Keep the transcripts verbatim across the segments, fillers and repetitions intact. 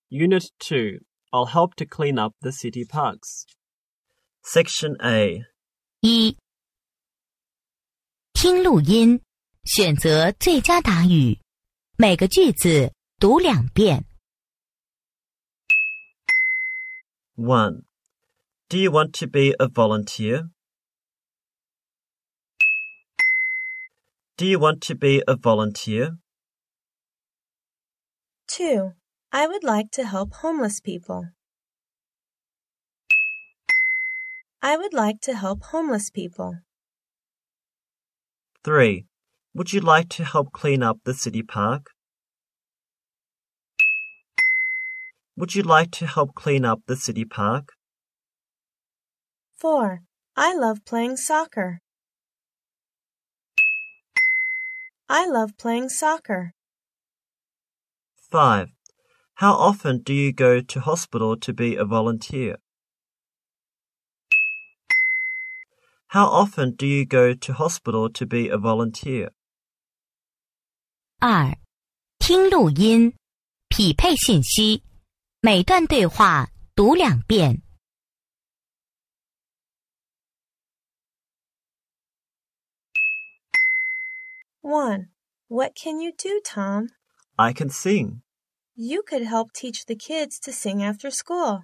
Unit two. I'll help to clean up the city parks. Section A. 一、听录音，选择最佳答语，每个句子读两遍。 one. Do you want to be a volunteer? Do you want to be a volunteer? two. I would like to help homeless people. I would like to help homeless people. three. Would you like to help clean up the city park? Would you like to help clean up the city park? four. I love playing soccer. I love playing soccer. five. How often do you go to hospital to be a volunteer? How often do you go to hospital to be a volunteer? 二、听录音，匹配信息，每段对话读两遍。 one. What can you do, Tom? I can sing. You could help teach the kids to sing after school.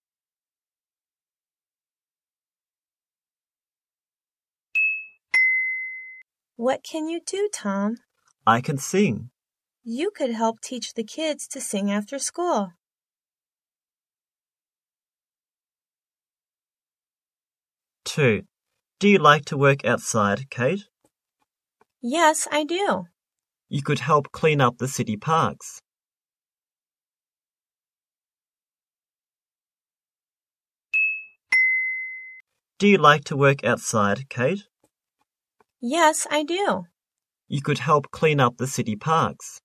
What can you do, Tom? I can sing. You could help teach the kids to sing after school. two. Do you like to work outside, Kate? Yes, I do. You could help clean up the city parks. Do you like to work outside, Kate? Yes, I do. You could help clean up the city parks.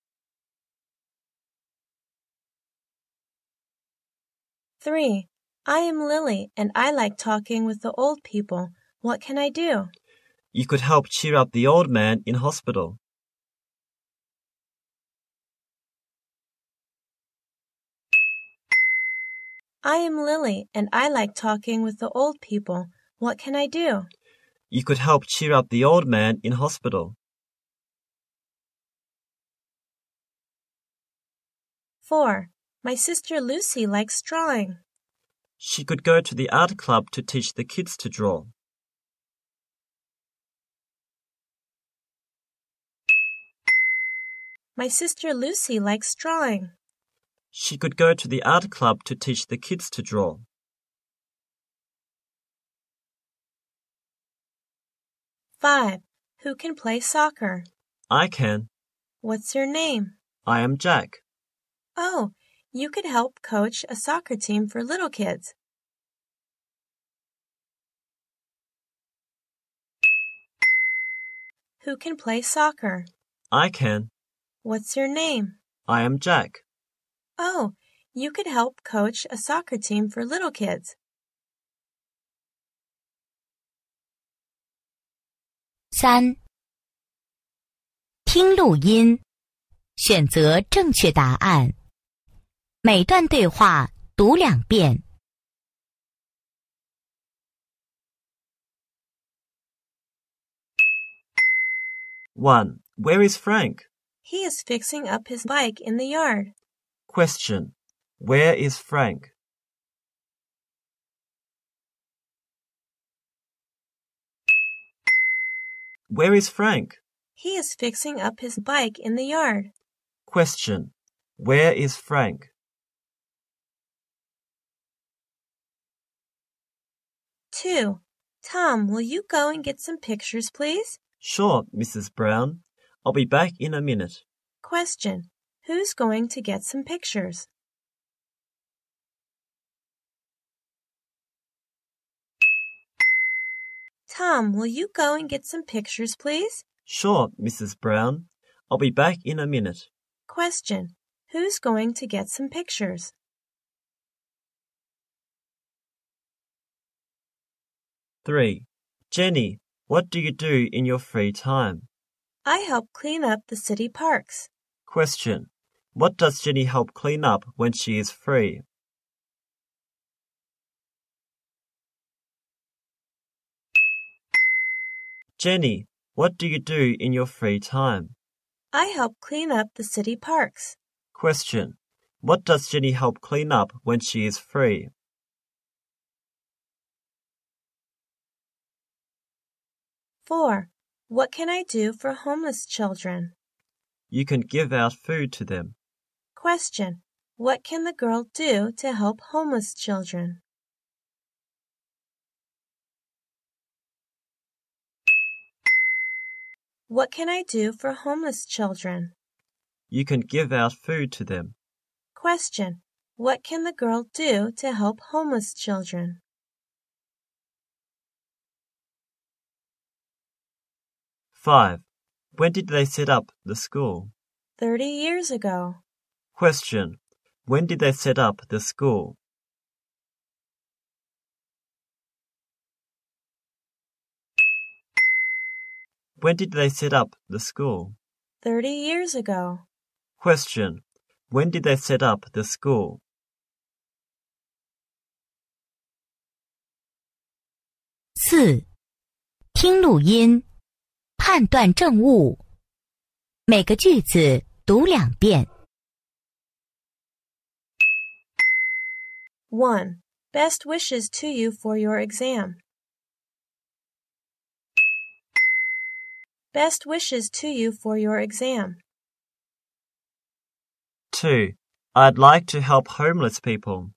three. I am Lily, and I like talking with the old people. What can I do? You could help cheer up the old man in hospital. I am Lily, and I like talking with the old people. What can I do? You could help cheer up the old man in hospital. four. My sister Lucy likes drawing. She could go to the art club to teach the kids to draw. My sister Lucy likes drawing. She could go to the art club to teach the kids to draw. five. Who can play soccer? I can. What's your name? I am Jack. Oh, you could help coach a soccer team for little kids. Who can play soccer? I can. What's your name? I am Jack. Oh, you could help coach a soccer team for little kids. 三、听录音，选择正确答案，每段对话读两遍。 one. Where is Frank? He is fixing up his bike in the yard. Question. Where is Frank? Where is Frank? He is fixing up his bike in the yard. Question. Where is Frank? two. Tom, will you go and get some pictures, please? Sure, Missus Brown. I'll be back in a minute. Question. Who's going to get some pictures? Tom, will you go and get some pictures, please? Sure, Missus Brown. I'll be back in a minute. Question. Who's going to get some pictures? three. Jenny, what do you do in your free time? I help clean up the city parks. Question. What does Jenny help clean up when she is free? Jenny, what do you do in your free time? I help clean up the city parks. Question. What does Jenny help clean up when she is free? Four. What can I do for homeless children? You can give out food to them. Question. What can the girl do to help homeless children? What can I do for homeless children? You can give out food to them. Question. What can the girl do to help homeless children? Five. When did they set up the school? Thirty years ago. Question. When did they set up the school? When did they set up the school? Thirty years ago. Question. When did they set up the school? 四、听录音，判断正误。每个句子读两遍。 One. Best wishes to you for your exam. Best wishes to you for your exam. Two. I'd like to help homeless people.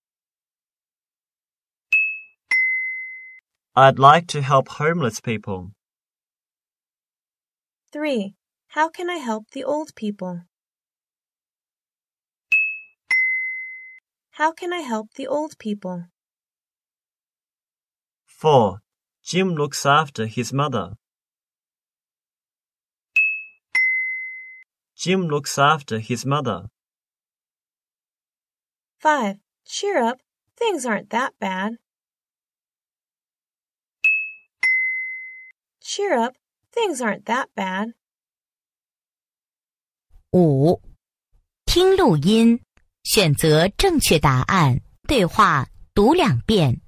I'd like to help homeless people. Three. How can I help the old people? How can I help the old people? Four. Jim looks after his mother. Jim looks after his mother. Five. Cheer up. Things aren't that bad. Cheer up. Things aren't that bad. 五、听录音，选择正确答案，对话读两遍。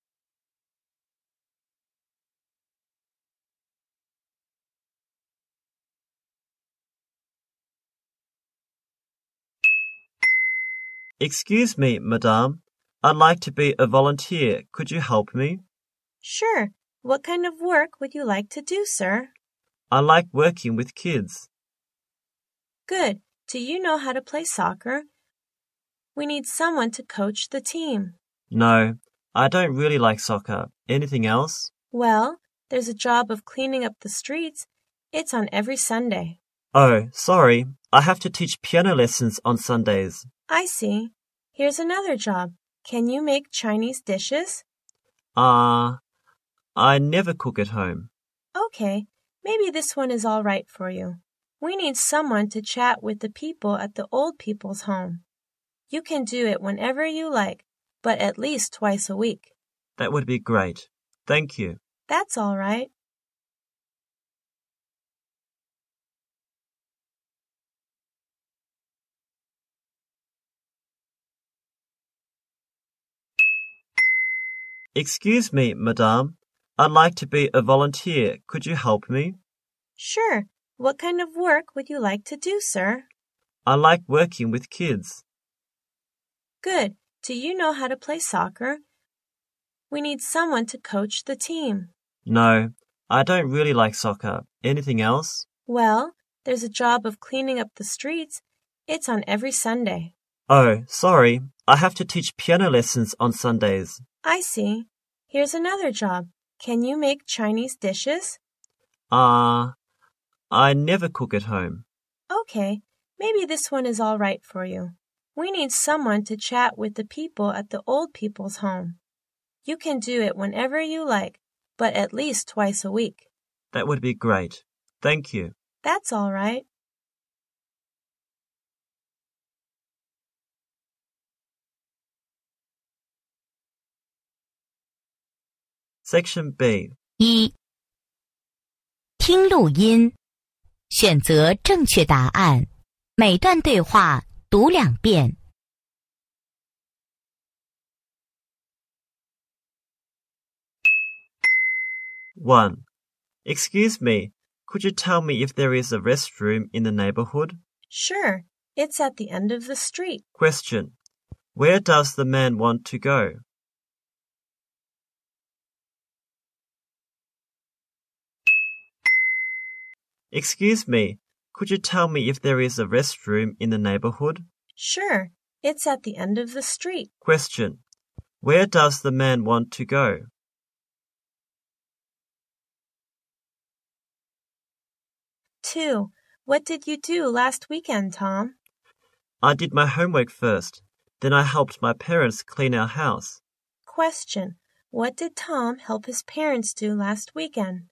Excuse me, madame. I'd like to be a volunteer. Could you help me? Sure. What kind of work would you like to do, sir? I like working with kids. Good. Do you know how to play soccer? We need someone to coach the team. No, I don't really like soccer. Anything else? Well, there's a job of cleaning up the streets. It's on every Sunday. Oh, sorry. I have to teach piano lessons on Sundays. I see. Here's another job. Can you make Chinese dishes? Ah, uh, I never cook at home. Okay, maybe this one is all right for you. We need someone to chat with the people at the old people's home. You can do it whenever you like, but at least twice a week. That would be great. Thank you. That's all right. Excuse me, madame. I'd like to be a volunteer. Could you help me? Sure. What kind of work would you like to do, sir? I like working with kids. Good. Do you know how to play soccer? We need someone to coach the team. No, I don't really like soccer. Anything else? Well, there's a job of cleaning up the streets. It's on every Sunday. Oh, sorry. I have to teach piano lessons on Sundays. I see. Here's another job. Can you make Chinese dishes? Ah, uh, I never cook at home. Okay, maybe this one is all right for you. We need someone to chat with the people at the old people's home. You can do it whenever you like, but at least twice a week. That would be great. Thank you. That's all right. Section B. 一、听录音，选择正确答案。每段对话读两遍。 one. Excuse me, could you tell me if there is a restroom in the neighborhood? Sure, it's at the end of the street. Question. Where does the man want to go? Excuse me, could you tell me if there is a restroom in the neighborhood? Sure, it's at the end of the street. Question. Where does the man want to go? two. What did you do last weekend, Tom? I did my homework first. Then I helped my parents clean our house. Question. What did Tom help his parents do last weekend?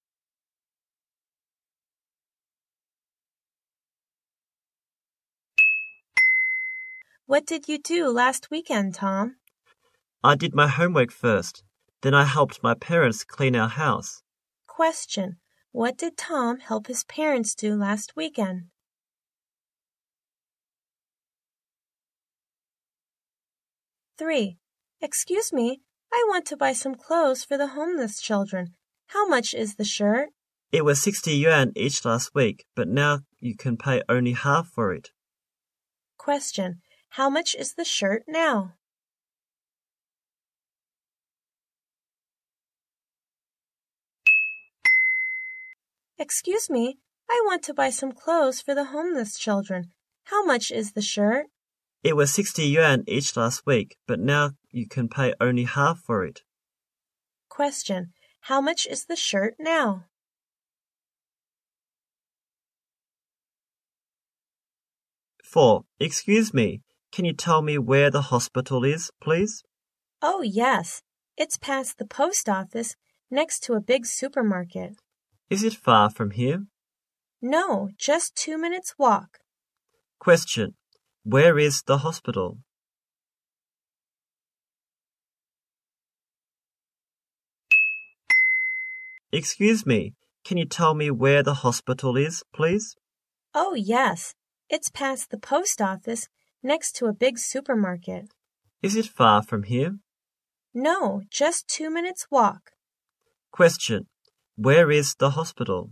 What did you do last weekend, Tom? I did my homework first. Then I helped my parents clean our house. Question. What did Tom help his parents do last weekend? three. Excuse me, I want to buy some clothes for the homeless children. How much is the shirt? It was sixty yuan each last week, but now you can pay only half for it. Question. How much is the shirt now? Excuse me, I want to buy some clothes for the homeless children. How much is the shirt? It was sixty yuan each last week, but now you can pay only half for it. Question. How much is the shirt now? four. Excuse me, can you tell me where the hospital is, please? Oh, yes. It's past the post office, next to a big supermarket. Is it far from here? No, just two minutes walk. Question. Where is the hospital? Excuse me, can you tell me where the hospital is, please? Oh, yes. It's past the post office, next to a big supermarket. Is it far from here? No, just two minutes walk. Question. Where is the hospital?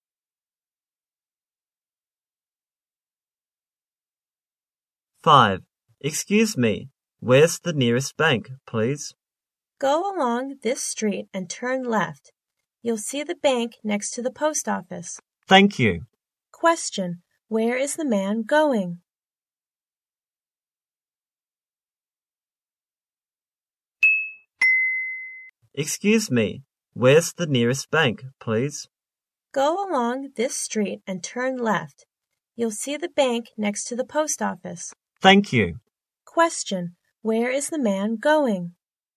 five. Excuse me, where's the nearest bank, please? Go along this street and turn left. You'll see the bank next to the post office. Thank you. Question. Where is the man going? Excuse me, where's the nearest bank, please? Go along this street and turn left. You'll see the bank next to the post office. Thank you. Question. Where is the man going?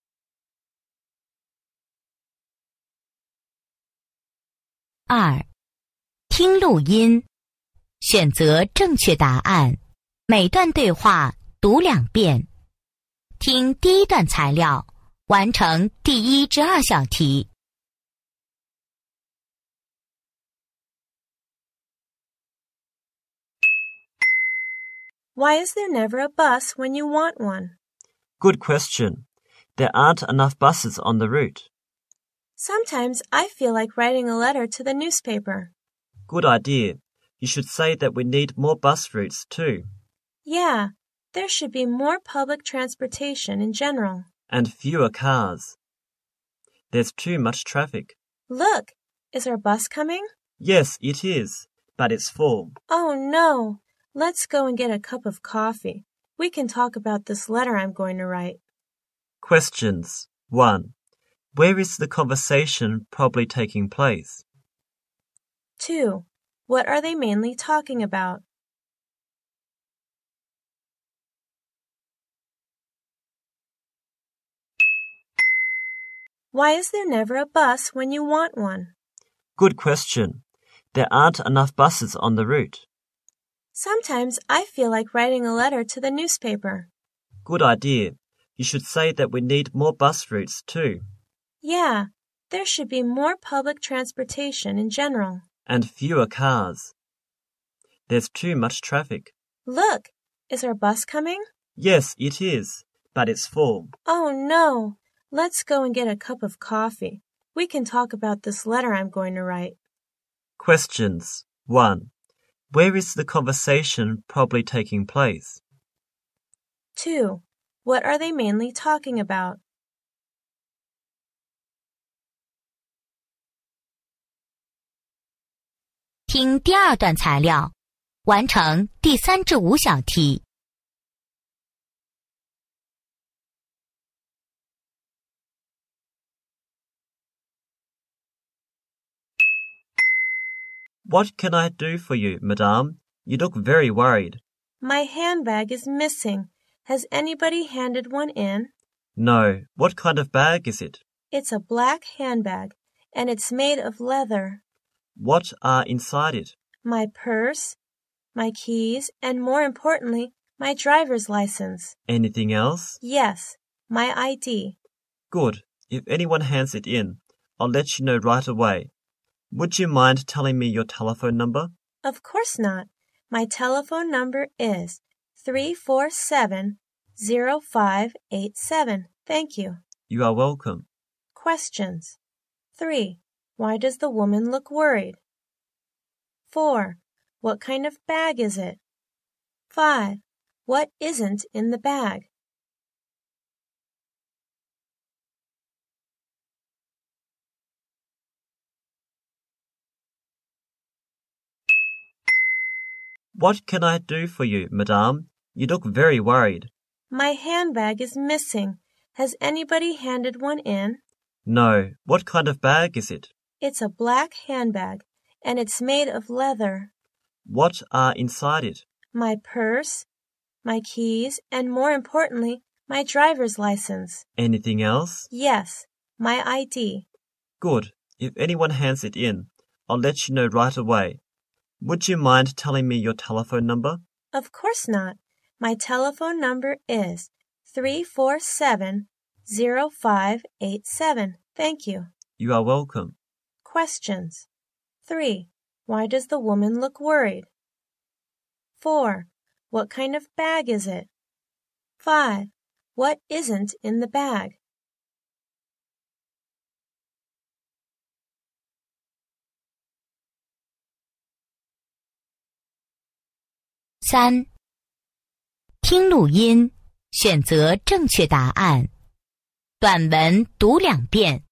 二、听录音，选择正确答案，每段对话读两遍。听第一段材料，完成第一至二小题。 Why is there never a bus when you want one? Good question. There aren't enough buses on the route. Sometimes I feel like writing a letter to the newspaper. Good idea. You should say that we need more bus routes too. Yeah, there should be more public transportation in general. And fewer cars. There's too much traffic. Look, is our bus coming? Yes, it is, but it's full. Oh no. Let's go and get a cup of coffee. We can talk about this letter I'm going to write. Questions. one. Where is the conversation probably taking place? two. What are they mainly talking about? Why is there never a bus when you want one? Good question. There aren't enough buses on the route. Sometimes I feel like writing a letter to the newspaper. Good idea. You should say that we need more bus routes too. Yeah, there should be more public transportation in general. And fewer cars. There's too much traffic. Look, Is our bus coming? Yes, it is, but it's full. Oh, no. Let's go and get a cup of coffee. We can talk about this letter I'm going to write. Questions. one. Where is the conversation probably taking place? two. What are they mainly talking about? 听第二段材料，完成第三至五小题。 What can I do for you, madame? You look very worried. My handbag is missing. Has anybody handed one in? No. What kind of bag is it? It's a black handbag, and it's made of leather. What are inside it? My purse, my keys, and more importantly, my driver's license. Anything else? Yes, my I D. Good. If anyone hands it in, I'll let you know right away. Would you mind telling me your telephone number? Of course not. My telephone number is three four seven, zero five eight seven. Thank you. You are welcome. Questions. three. Why does the woman look worried? four. What kind of bag is it? five. What isn't in the bag? 'What can I do for you, madame? You look very worried.' My handbag is missing. Has anybody handed one in? No. What kind of bag is it? It's a black handbag, and it's made of leather. What are inside it? My purse, my keys, and more importantly, my driver's license. Anything else? Yes, my I D. Good. If anyone hands it in, I'll let you know right away. Would you mind telling me your telephone number? Of course not. My telephone number is three four seven, zero five eight seven. Thank you. You are welcome. Questions. three. Why does the woman look worried? four. What kind of bag is it? five. What isn't in the bag? 三、听录音，选择正确答案。短文读两遍。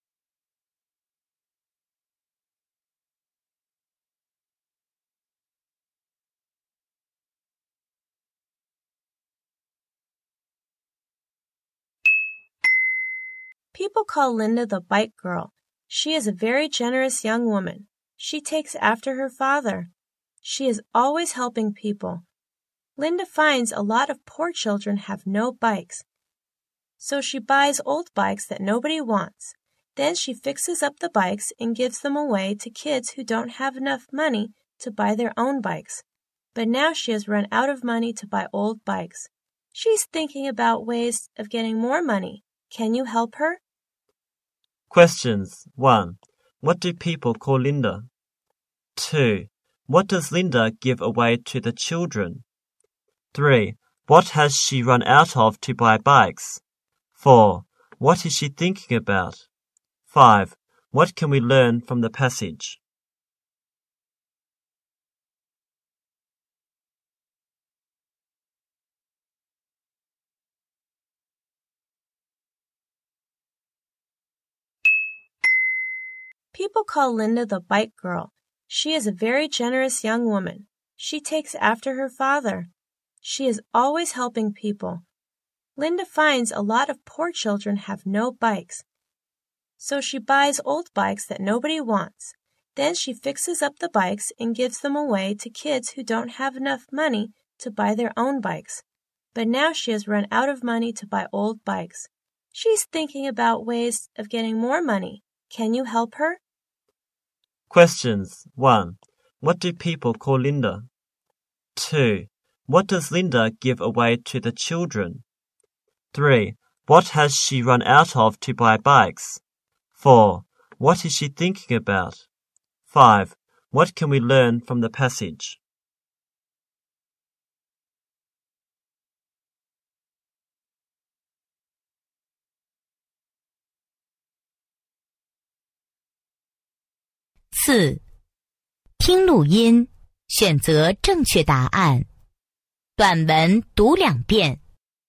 People call Linda the bike girl. She is a very generous young woman. She takes after her father. She is always helping people. Linda finds a lot of poor children have no bikes. So she buys old bikes that nobody wants. Then she fixes up the bikes and gives them away to kids who don't have enough money to buy their own bikes. But now she has run out of money to buy old bikes. She's thinking about ways of getting more money. Can you help her? Questions. one. What do people call Linda? two. What does Linda give away to the children? three. What has she run out of to buy bikes? four. What is she thinking about? five. What can we learn from the passage? People call Linda the bike girl. She is a very generous young woman. She takes after her father. She is always helping people. Linda finds a lot of poor children have no bikes. So she buys old bikes that nobody wants. Then she fixes up the bikes and gives them away to kids who don't have enough money to buy their own bikes. But now she has run out of money to buy old bikes. She's thinking about ways of getting more money. Can you help her? Questions. one. What do people call Linda? two. What does Linda give away to the children? three. What has she run out of to buy bikes? four. What is she thinking about? five. What can we learn from the passage? 四、听录音，选择正确答案。短文读两遍。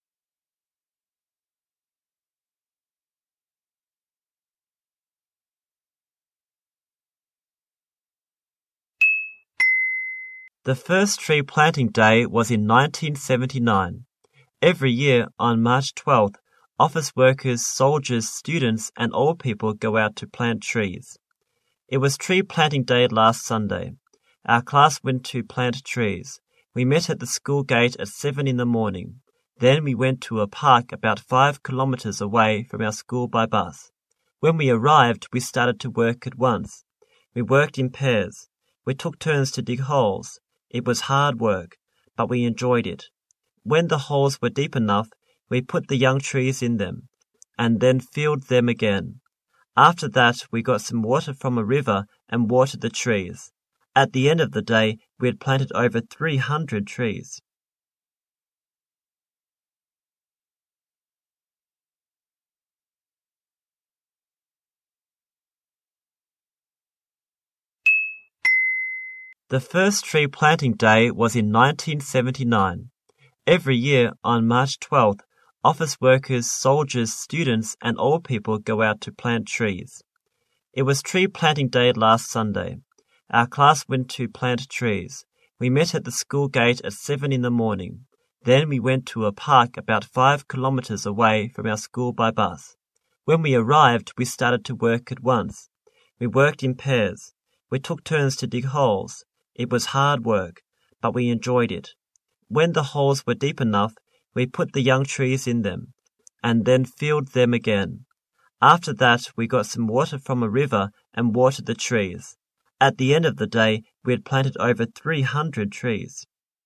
The first tree planting day was in nineteen seventy-nine. Every year on March twelfth, office workers, soldiers, students, and old people go out to plant trees. It was tree planting day last Sunday. Our class went to plant trees. We met at the school gate at seven in the morning. Then we went to a park about five kilometers away from our school by bus. When we arrived, we started to work at once. We worked in pairs. We took turns to dig holes. It was hard work, but we enjoyed it. When the holes were deep enough, we put the young trees in them, and then filled them again. After that, we got some water from a river and watered the trees. At the end of the day, we had planted over three hundred trees. The first tree planting day was in nineteen seventy-nine. Every year on March twelfth, office workers, soldiers, students, and old people go out to plant trees. It was tree planting day last Sunday. Our class went to plant trees. We met at the school gate at seven in the morning. Then we went to a park about five kilometers away from our school by bus. When we arrived, we started to work at once. We worked in pairs. We took turns to dig holes. It was hard work, but we enjoyed it. When the holes were deep enough, we put the young trees in them, and then filled them again. After that, we got some water from a river and watered the trees. At the end of the day, we had planted over three hundred trees.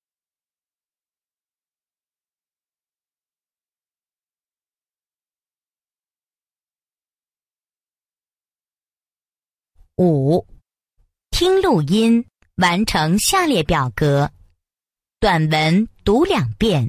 五、听录音，完成下列表格。短文读两遍。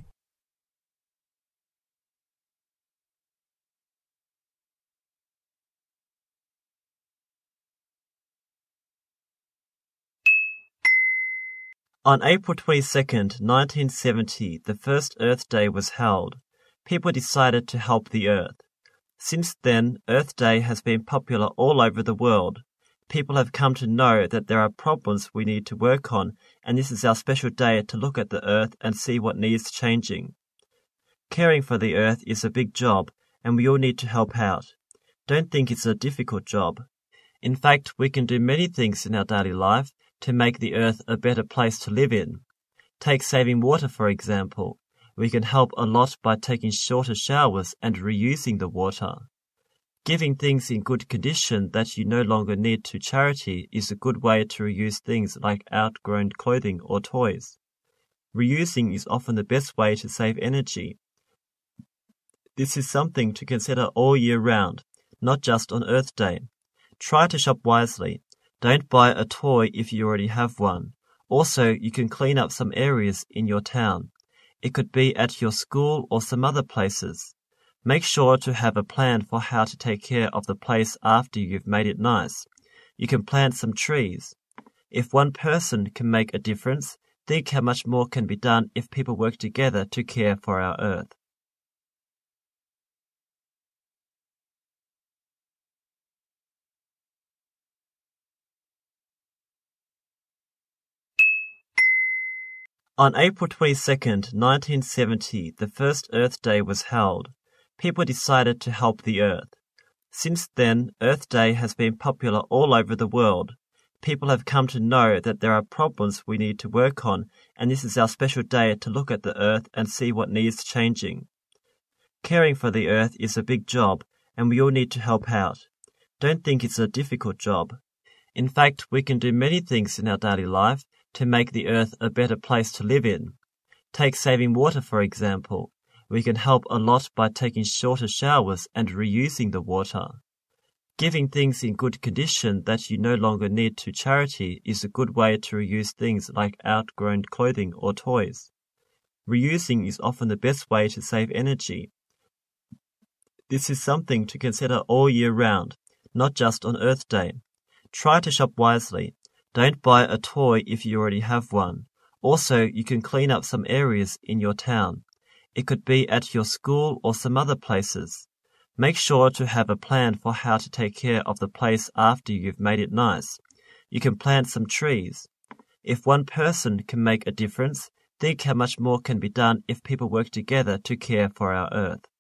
On April twenty-second, nineteen seventy, the first Earth Day was held. People decided to help the Earth. Since then, Earth Day has been popular all over the world. People have come to know that there are problems we need to work on, and this is our special day to look at the Earth and see what needs changing. Caring for the Earth is a big job, and we all need to help out. Don't think it's a difficult job. In fact, we can do many things in our daily life to make the Earth a better place to live in. Take saving water, for example. We can help a lot by taking shorter showers and reusing the water. Giving things in good condition that you no longer need to charity is a good way to reuse things like outgrown clothing or toys. Reusing is often the best way to save energy. This is something to consider all year round, not just on Earth Day. Try to shop wisely. Don't buy a toy if you already have one. Also, you can clean up some areas in your town. It could be at your school or some other places. Make sure to have a plan for how to take care of the place after you've made it nice. You can plant some trees. If one person can make a difference, think how much more can be done if people work together to care for our Earth. On April twenty-second, nineteen seventy, the first Earth Day was held. People decided to help the Earth. Since then, Earth Day has been popular all over the world. People have come to know that there are problems we need to work on, and this is our special day to look at the Earth and see what needs changing. Caring for the Earth is a big job, and we all need to help out. Don't think it's a difficult job. In fact, we can do many things in our daily life to make the Earth a better place to live in. Take saving water, for example. We can help a lot by taking shorter showers and reusing the water. Giving things in good condition that you no longer need to charity is a good way to reuse things like outgrown clothing or toys. Reusing is often the best way to save energy. This is something to consider all year round, not just on Earth Day. Try to shop wisely. Don't buy a toy if you already have one. Also, you can clean up some areas in your town. It could be at your school or some other places. Make sure to have a plan for how to take care of the place after you've made it nice. You can plant some trees. If one person can make a difference, think how much more can be done if people work together to care for our Earth.